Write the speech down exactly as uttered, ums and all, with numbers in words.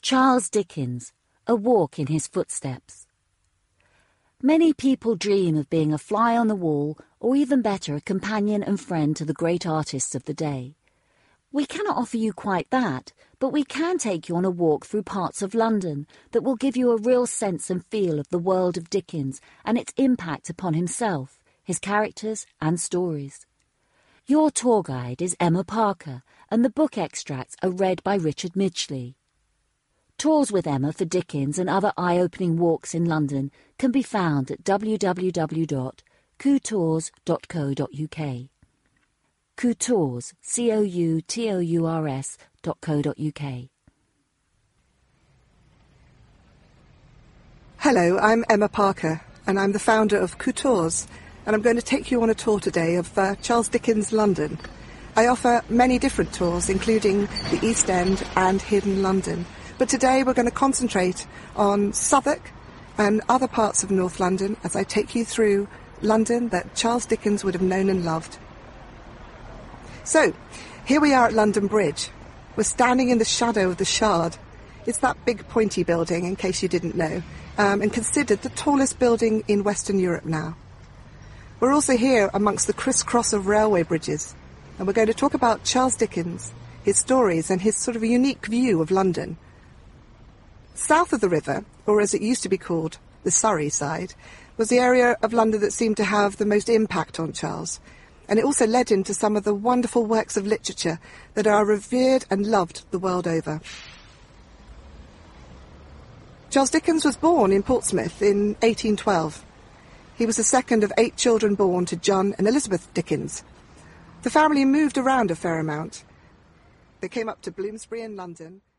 Charles Dickens, A Walk in His Footsteps. Many people dream of being a fly on the wall, or even better, a companion and friend to the great artists of the day. We cannot offer you quite that, but we can take you on a walk through parts of London that will give you a real sense and feel of the world of Dickens and its impact upon himself, his characters and stories. Your tour guide is Emma Parker, and the book extracts are read by Richard Midgley. Tours with Emma for Dickens and other eye-opening walks in London can be found at w w w dot coutours dot co dot u k. Coutours, C O U T O U R S dot co dot u k. Hello, I'm Emma Parker, and I'm the founder of Coutours, and I'm going to take you on a tour today of uh, Charles Dickens' London. I offer many different tours, including the East End and Hidden London. But today we're going to concentrate on Southwark and other parts of North London as I take you through London that Charles Dickens would have known and loved. So, here we are at London Bridge. We're standing in the shadow of the Shard. It's that big pointy building, in case you didn't know, um, and considered the tallest building in Western Europe now. We're also here amongst the crisscross of railway bridges, and we're going to talk about Charles Dickens, his stories and his sort of unique view of London. South of the river, or as it used to be called, the Surrey side, was the area of London that seemed to have the most impact on Charles, and it also led him to some of the wonderful works of literature that are revered and loved the world over. Charles Dickens was born in Portsmouth in eighteen twelve. He was the second of eight children born to John and Elizabeth Dickens. The family moved around a fair amount. They came up to Bloomsbury in London,